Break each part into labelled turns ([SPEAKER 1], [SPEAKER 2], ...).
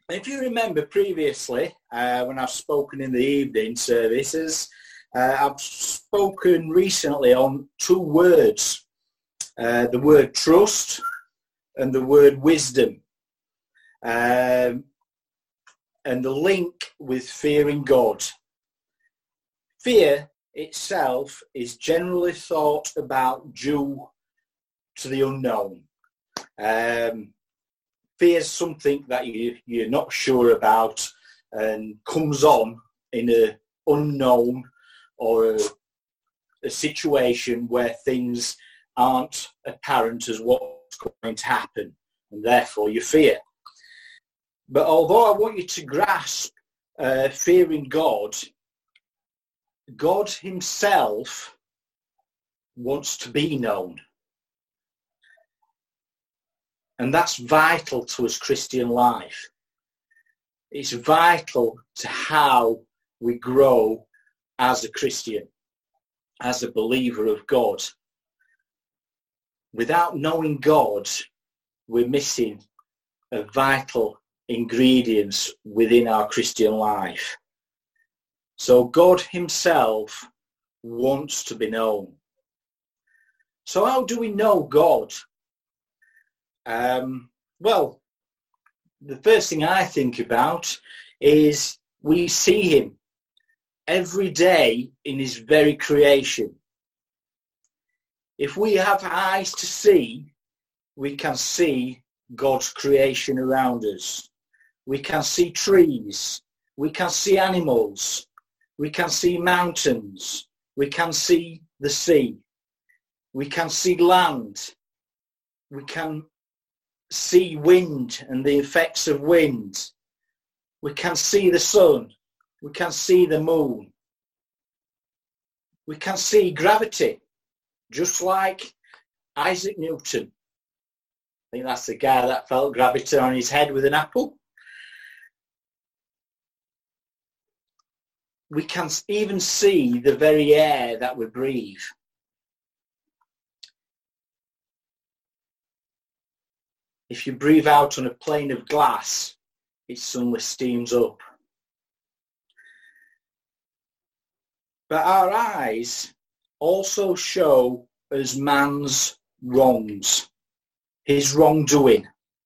[SPEAKER 1] If you remember previously, when I've spoken in the evening services, I've spoken recently on two words, the word trust and the word wisdom, and the link with fearing God. Fear itself is generally thought about due to the unknown. Fear is something that you're not sure about and comes on in an unknown or a situation where things aren't apparent as what's going to happen, and therefore you fear. But although I want you to grasp fearing God, God himself wants to be known. And that's vital to his Christian life. It's vital to how we grow as a Christian, as a believer of God. Without knowing God, we're missing a vital ingredients within our Christian life. So God himself wants to be known. So how do we know God? Well, the first thing I think about is we see him every day in his very creation. If we have eyes to see, we can see God's creation around us. We can see trees, we can see animals, we can see mountains, we can see the sea, we can see land, we can see wind and the effects of wind. We can see the sun. We can see the moon. We can see gravity, just like Isaac Newton. I think that's the guy that felt gravity on his head with an apple. We can even see the very air that we breathe. If you breathe out on a plane of glass, it suddenly steams up. But our eyes also show us man's wrongs, his wrongdoing.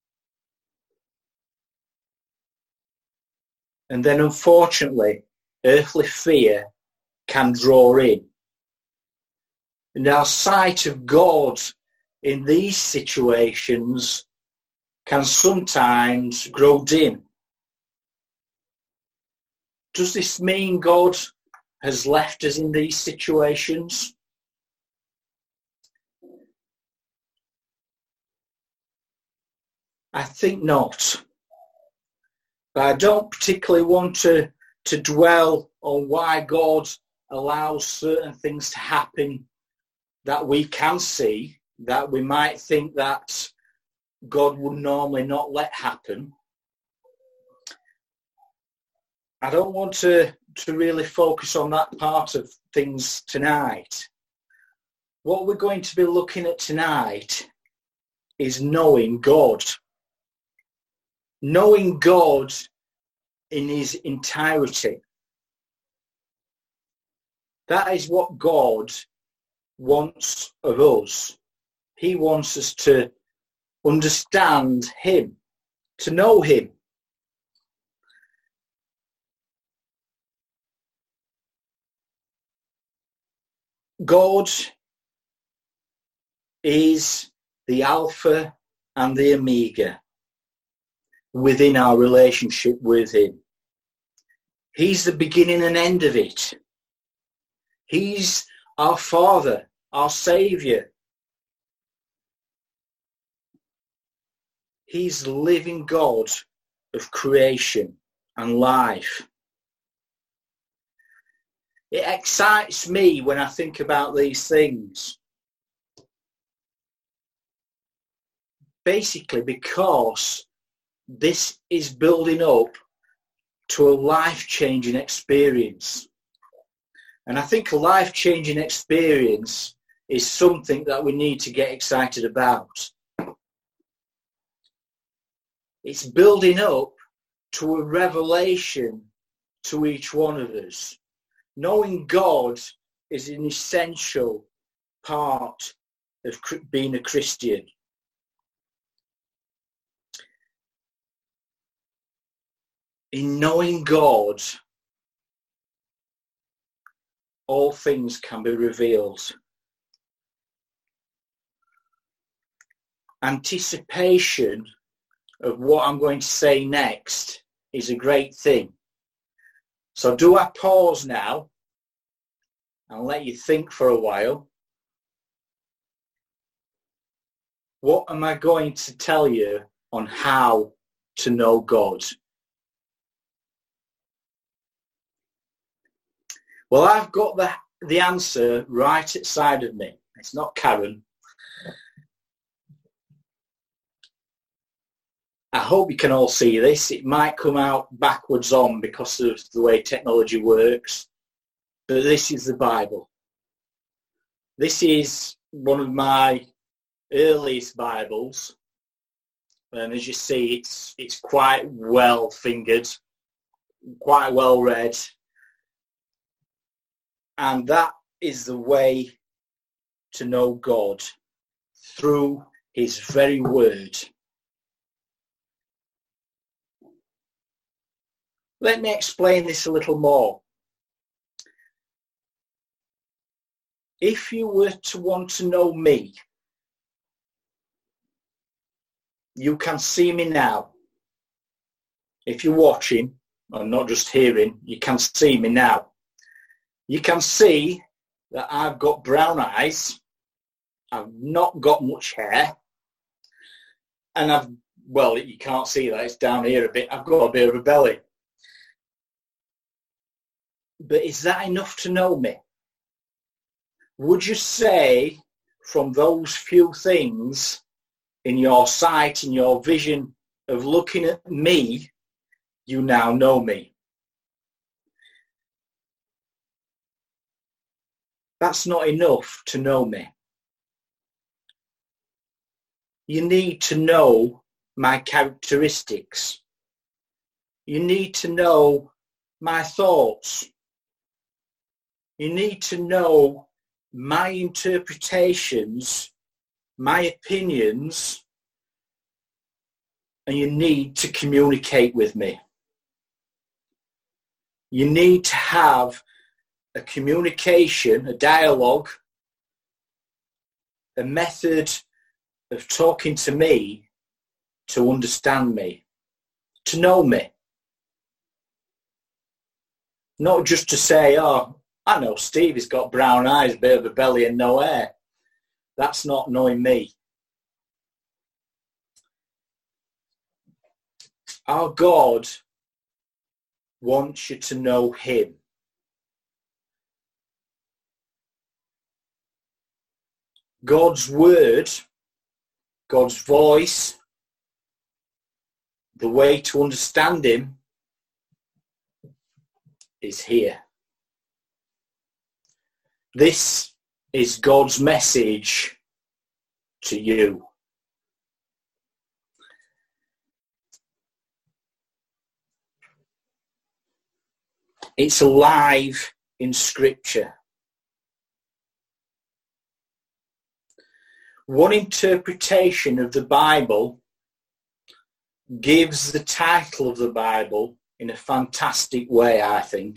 [SPEAKER 1] And then unfortunately, earthly fear can draw in. And our sight of God in these situations can sometimes grow dim. Does this mean God has left us in these situations? I think not. But I don't particularly want to dwell on why God allows certain things to happen that we can see, that we might think that God would normally not let happen. I don't want to really focus on that part of things tonight. What we're going to be looking at tonight is knowing God. Knowing God in his entirety. That is what God wants of us. He wants us to understand him, to know him. God is the Alpha and the Omega within our relationship with him. He's the beginning and end of it. He's our Father, our Saviour. He's the living God of creation and life. It excites me when I think about these things. Basically because this is building up to a life-changing experience. And I think a life-changing experience is something that we need to get excited about. It's building up to a revelation to each one of us. Knowing God is an essential part of being a Christian. In knowing God, all things can be revealed. Anticipation of what I'm going to say next is a great thing. So do I pause now and let you think for a while? What am I going to tell you on how to know God? Well, I've got the answer right outside of me. It's not Karen. I hope you can all see this. It might come out backwards on because of the way technology works. But this is the Bible. This is one of my earliest Bibles. And as you see, it's quite well fingered, quite well read. And that is the way to know God, through his very word. Let me explain this a little more. If you were to want to know me, you can see me now. If you're watching, or not just hearing, you can see me now. You can see that I've got brown eyes, I've not got much hair, and well, you can't see that, it's down here a bit, I've got a bit of a belly. But is that enough to know me? Would you say from those few things in your sight, in your vision of looking at me, you now know me? That's not enough to know me. You need to know my characteristics. You need to know my thoughts. You need to know my interpretations, my opinions, and you need to communicate with me. You need to have a communication, a dialogue, a method of talking to me to understand me, to know me. Not just to say, oh, I know Steve, he's got brown eyes, a bit of a belly and no hair. That's not knowing me. Our God wants you to know him. God's word, God's voice, the way to understand him is here. This is God's message to you. It's alive in Scripture. One interpretation of the Bible gives the title of the Bible in a fantastic way, I think.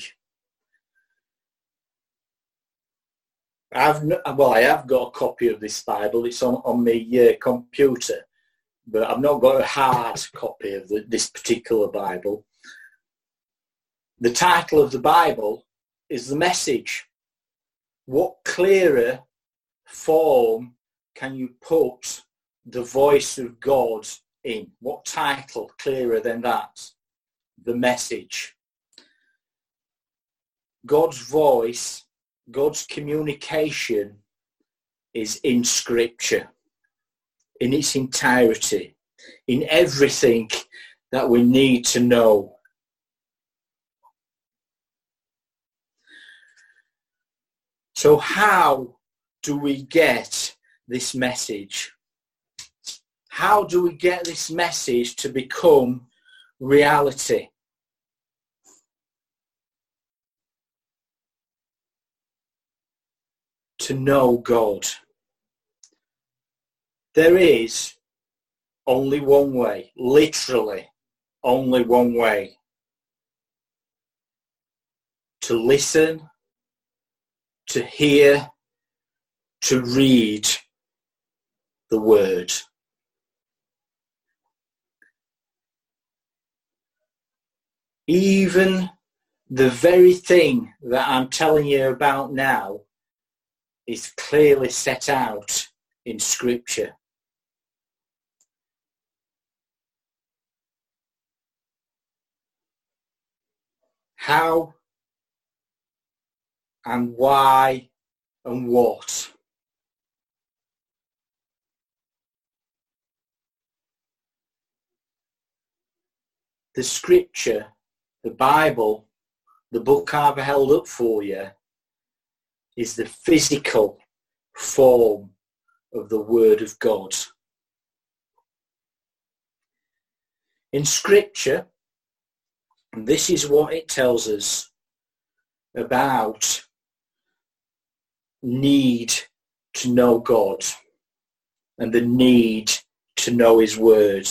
[SPEAKER 1] I have got a copy of this Bible. It's on my computer, but I've not got a hard copy of this particular Bible. The title of the Bible is The Message. What clearer form can you put the voice of God in? What title clearer than that? The Message. God's voice, God's communication is in Scripture, in its entirety, in everything that we need to know. So how do we get this message? How do we get this message to become reality. To know God. There is only one way, literally only one way. To listen, to hear, to read the Word. Even the very thing that I'm telling you about now is clearly set out in Scripture. How and why and what. The Scripture, the Bible, the book I've held up for you, is the physical form of the Word of God. In Scripture, this is what it tells us about need to know God and the need to know His Word.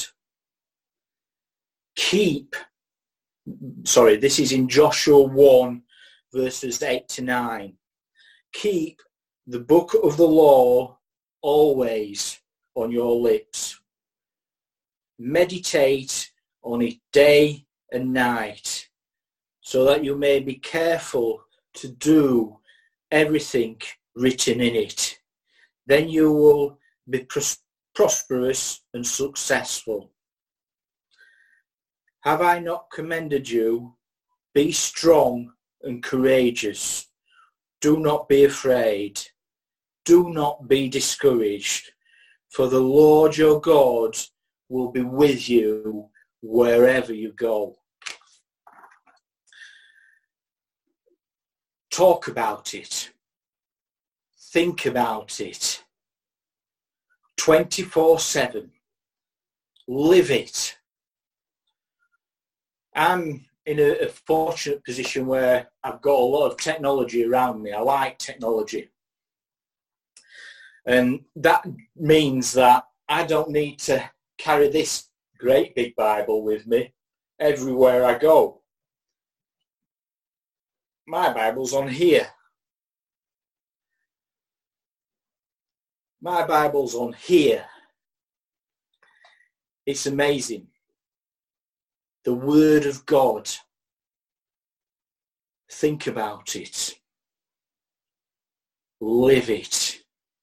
[SPEAKER 1] This is in Joshua 1 verses 8 to 9. Keep the book of the law always on your lips. Meditate on it day and night, so that you may be careful to do everything written in it. Then you will be prosperous and successful. Have I not commanded you? Be strong and courageous. Do not be afraid. Do not be discouraged, for the Lord your God will be with you wherever you go. Talk about it. Think about it. 24/7. Live it. I'm in a fortunate position where I've got a lot of technology around me. I like technology. And that means that I don't need to carry this great big Bible with me everywhere I go. My Bible's on here. My Bible's on here. It's amazing. The Word of God. Think about it. Live it.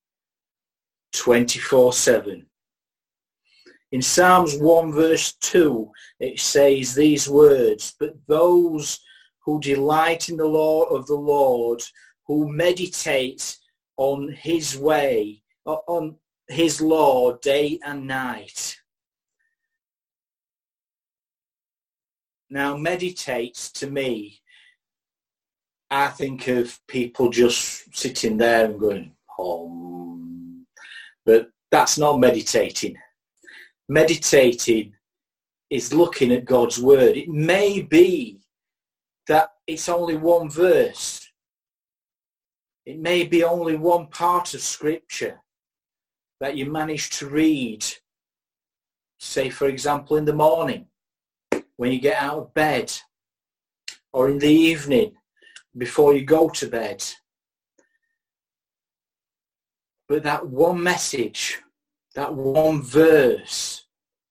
[SPEAKER 1] 24/7. In Psalms 1 verse 2, it says these words, "But those who delight in the law of the Lord, who meditate on His way, on His law day and night." Now, meditate, to me, I think of people just sitting there and going, but that's not meditating. Meditating is looking at God's Word. It may be that it's only one verse. It may be only one part of Scripture that you manage to read. Say, for example, in the morning, when you get out of bed, or in the evening before you go to bed. But that one message, that one verse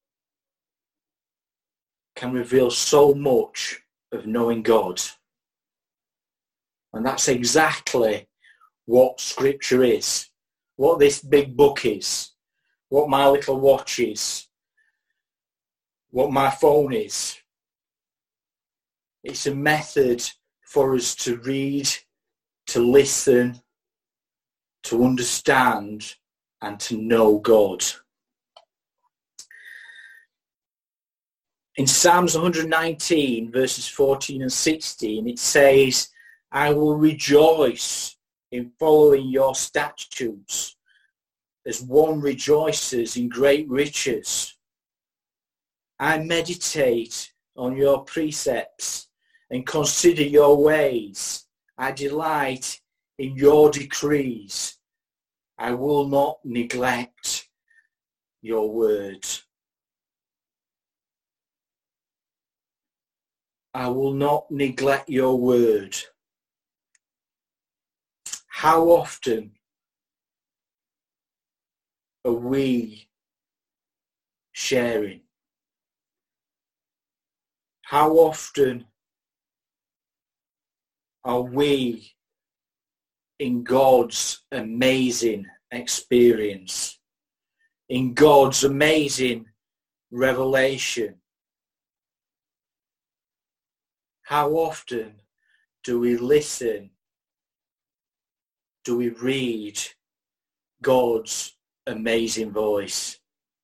[SPEAKER 1] can reveal so much of knowing God. And that's exactly what Scripture is, what this big book is, what my little watch is, what my phone is. It's a method for us to read, to listen, to understand, and to know God. In Psalms 119, verses 14 and 16, it says, "I will rejoice in following your statutes, as one rejoices in great riches. I meditate on your precepts and consider your ways. I delight in your decrees. I will not neglect your word. I will not neglect your word. How often are we sharing? How often are we in God's amazing experience, in God's amazing revelation? How often do we listen? Do we read God's amazing voice?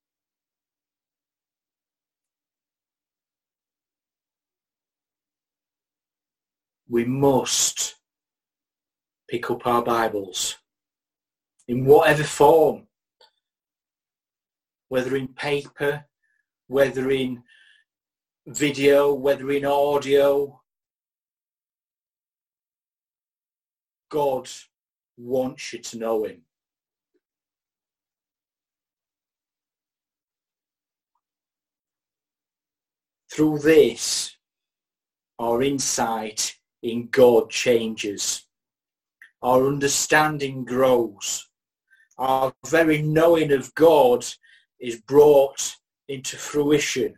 [SPEAKER 1] We must pick up our Bibles in whatever form, whether in paper, whether in video, whether in audio. God wants you to know him. Through this, our insight in God changes. Our understanding grows. Our very knowing of God is brought into fruition.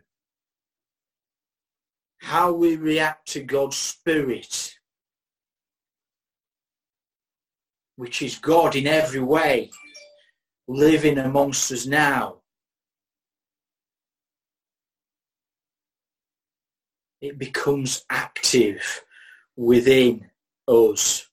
[SPEAKER 1] How we react to God's Spirit, which is God in every way, living amongst us now. It becomes active within us.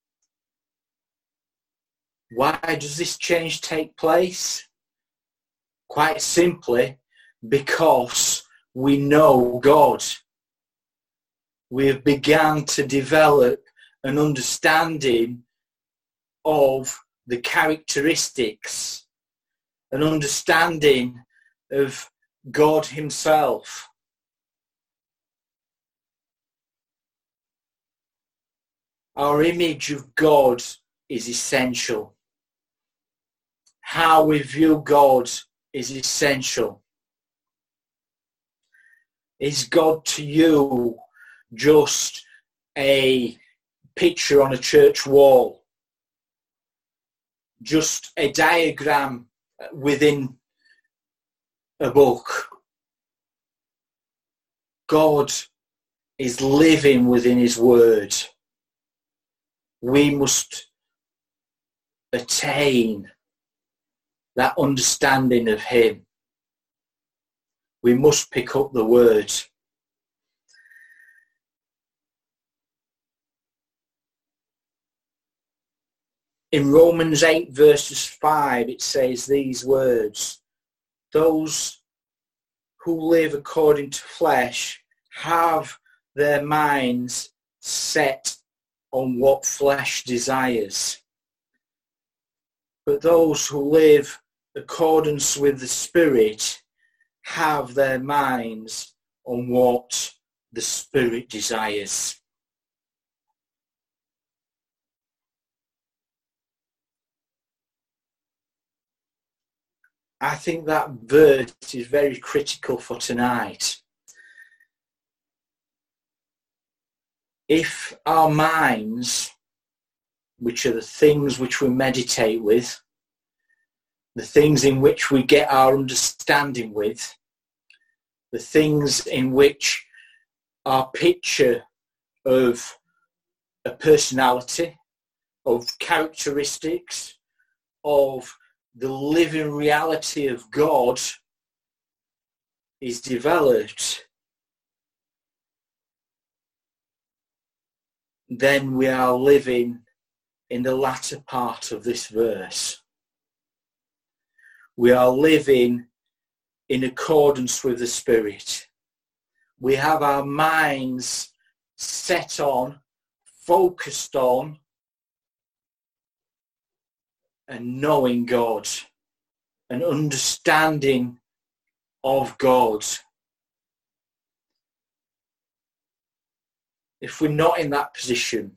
[SPEAKER 1] Why does this change take place? Quite simply, because we know God. We have begun to develop an understanding of the characteristics, an understanding of God himself. Our image of God is essential. How we view God is essential. Is God to you just a picture on a church wall? Just a diagram within a book? God is living within his word. We must attain that understanding of him. We must pick up the word. In Romans 8 verses 5 it says these words: those who live according to flesh have their minds set on what flesh desires. But those who live accordance with the Spirit have their minds on what the Spirit desires. I think that verse is very critical for tonight. If our minds, which are the things which we meditate with, the things in which we get our understanding with, the things in which our picture of a personality, of characteristics, of the living reality of God is developed, then we are living in the latter part of this verse. We are living in accordance with the Spirit. We have our minds set on, focused on, and knowing God, an understanding of God. if we're not in that position,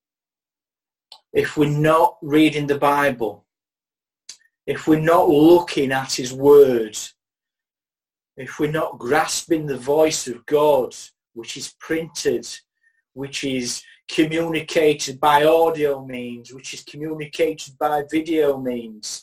[SPEAKER 1] if we're not reading the Bible, if we're not looking at his word, if we're not grasping the voice of God, which is printed, which is communicated by audio means, which is communicated by video means,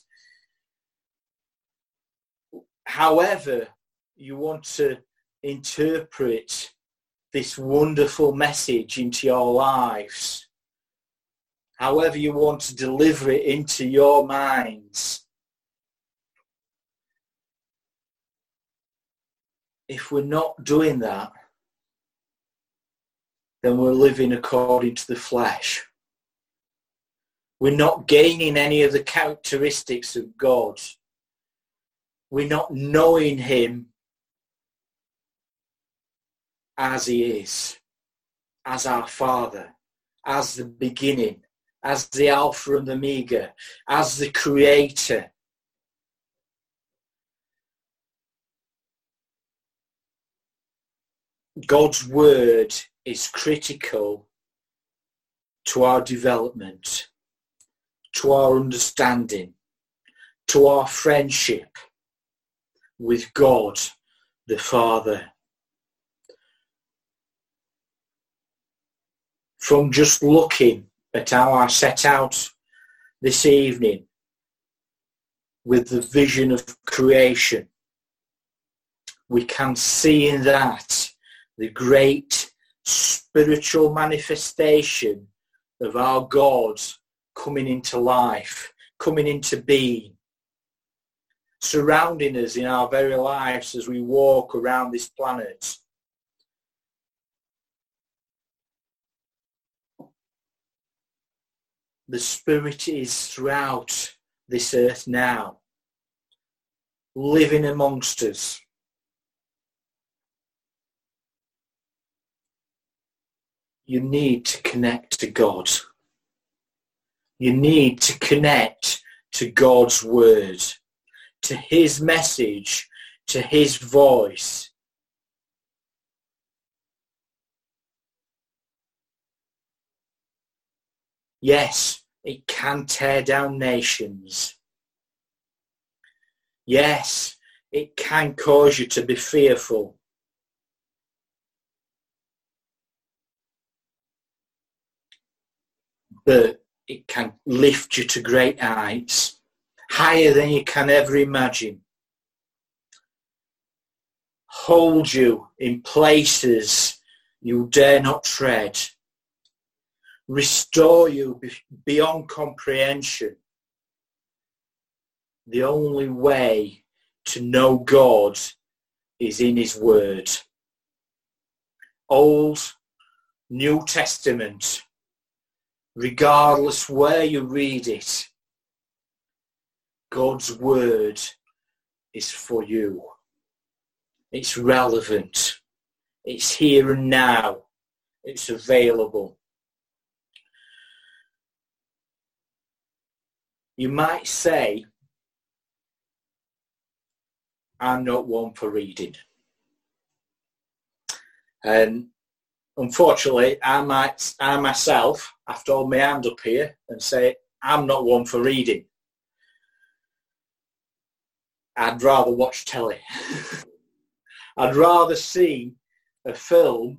[SPEAKER 1] however you want to interpret this wonderful message into your lives, however you want to deliver it into your minds, if we're not doing that, then we're living according to the flesh. We're not gaining any of the characteristics of God. We're not knowing him as he is, as our Father, as the beginning, as the Alpha and the Omega, as the Creator. God's word is critical to our development, to our understanding, to our friendship with God the Father. From just looking at how I set out this evening with the vision of creation, we can see in that the great spiritual manifestation of our God coming into life, coming into being, surrounding us in our very lives as we walk around this planet. The Spirit is throughout this earth now, living amongst us. You need to connect to God. You need to connect to God's word, to his message, to his voice. Yes, it can tear down nations. Yes, it can cause you to be fearful. But it can lift you to great heights, higher than you can ever imagine. Hold you in places you dare not tread. Restore you beyond comprehension. The only way to know God is in his word. Old, New Testament, regardless where you read it, God's word is for you. It's relevant. It's here and now. It's available. You might say, I'm not one for reading. And unfortunately, I myself have to hold my hand up here and say, I'm not one for reading. I'd rather watch telly. I'd rather see a film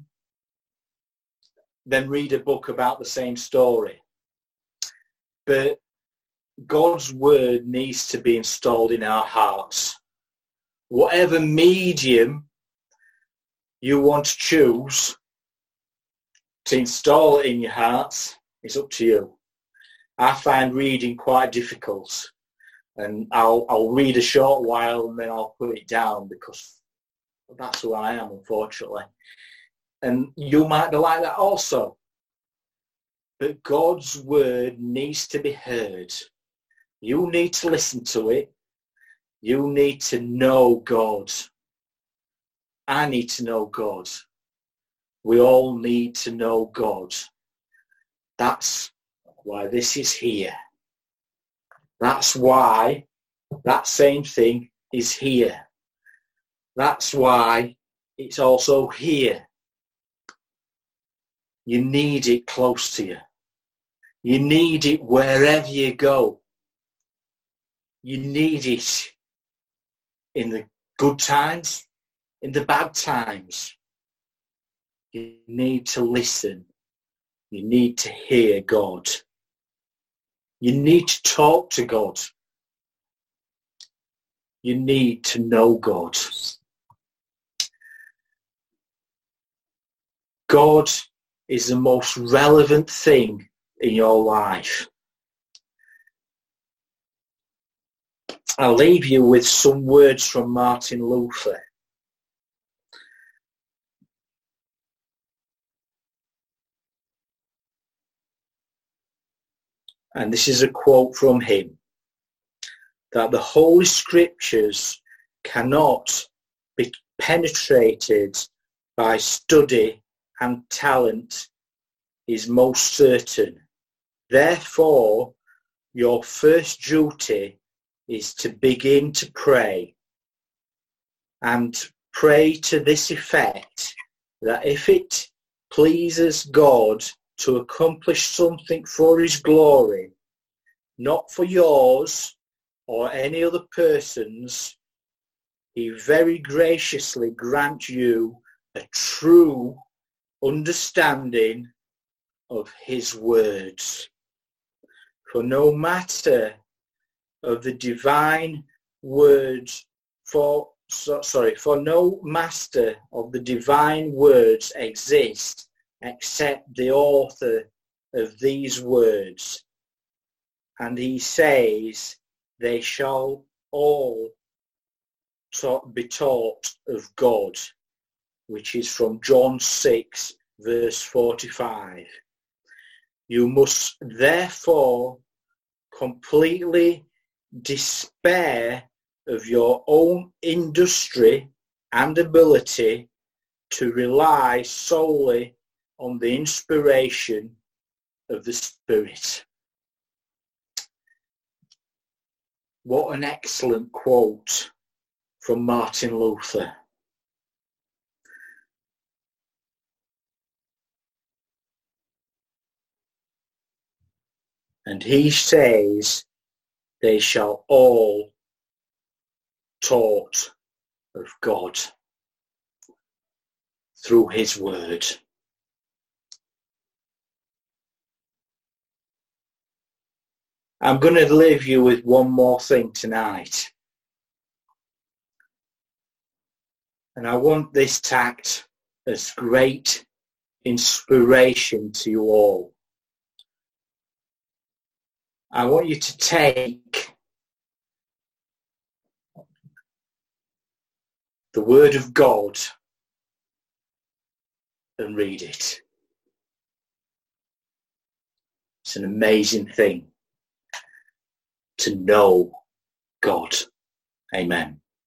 [SPEAKER 1] than read a book about the same story. But God's word needs to be installed in our hearts. Whatever medium you want to choose to install it in your hearts, it's up to you. I find reading quite difficult, and I'll read a short while and then I'll put it down because that's who I am, unfortunately. And you might be like that also. But God's word needs to be heard. You need to listen to it. You need to know God. I need to know God. We all need to know God. That's why this is here. That's why that same thing is here. That's why it's also here. You need it close to you. You need it wherever you go. You need it in the good times, in the bad times. You need to listen. You need to hear God. You need to talk to God. You need to know God. God is the most relevant thing in your life. I'll leave you with some words from Martin Luther. And this is a quote from him, that the Holy Scriptures cannot be penetrated by study and talent is most certain. Therefore, your first duty is to begin to pray, and pray to this effect, that if it pleases God to accomplish something for his glory, not for yours or any other person's, he very graciously grant you a true understanding of his words. For no matter of the divine words, for no master of the divine words exists except the author of these words. And he says, they shall all be taught of God, which is from John 6, verse 45. You must therefore completely despair of your own industry and ability to rely solely on the inspiration of the Spirit. What an excellent quote from Martin Luther. And he says, they shall all taught of God through his word. I'm going to leave you with one more thing tonight. And I want this to act as great inspiration to you all. I want you to take the Word of God and read it. It's an amazing thing to know God. Amen.